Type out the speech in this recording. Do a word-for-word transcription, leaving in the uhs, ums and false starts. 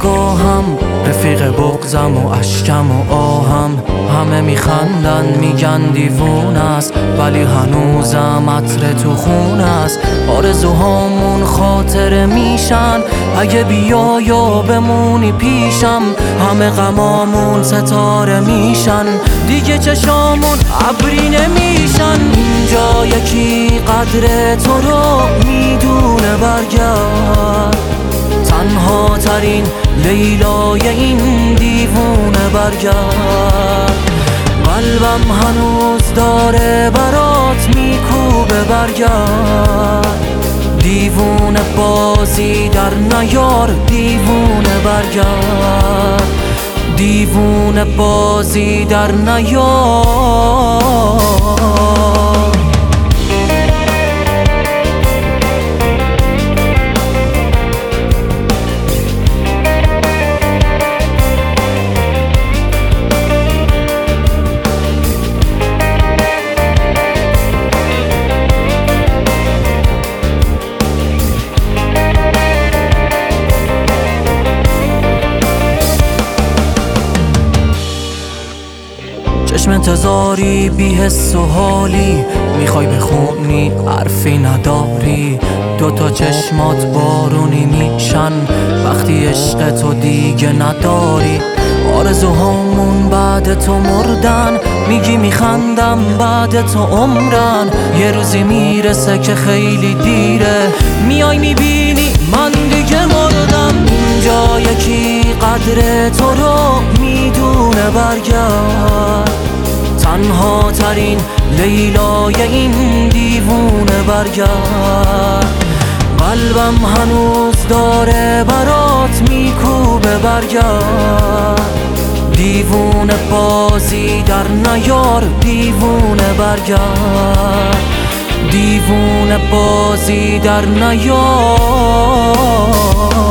نگاهم، رفیق بغضم و اشکم و آهم. همه میخندن میگن دیوون است، ولی هنوزم عطر تو خون است. آرزوهامون خاطره میشن اگه بیای و بمونی پیشم. همه غمامون ستاره میشن، دیگه چشامون ابری نمیشن. اینجا یکی قدر تو رو میدونه، برگرد. تنها ترین لیلای این دیوونه، برگرد. قلبم هنوز داره برات میکوبه، برگرد. دیوونه بازی در نیار، دیوونه برگرد. دیوونه بازی در نیار. چشم انتظاری بی حس و حالی، میخوای بخونی حرفی نداری. دوتا چشمات بارونی میشن وقتی عشق تو دیگه نداری. آرزوهامون بعد تو مردن، میگی میخندم بعد تو عمرن. یه روزی میرسه که خیلی دیره، میای میبینی من دیگه مردم. اینجا یکی قدر تو رو میدونه، برگرد. تنها ترین لیلای این دیوونه، برگرد. قلبم هنوز داره برات میکوبه، برگرد. دیوونه بازی در نیار، دیوونه برگرد. دیوونه بازی در نیار.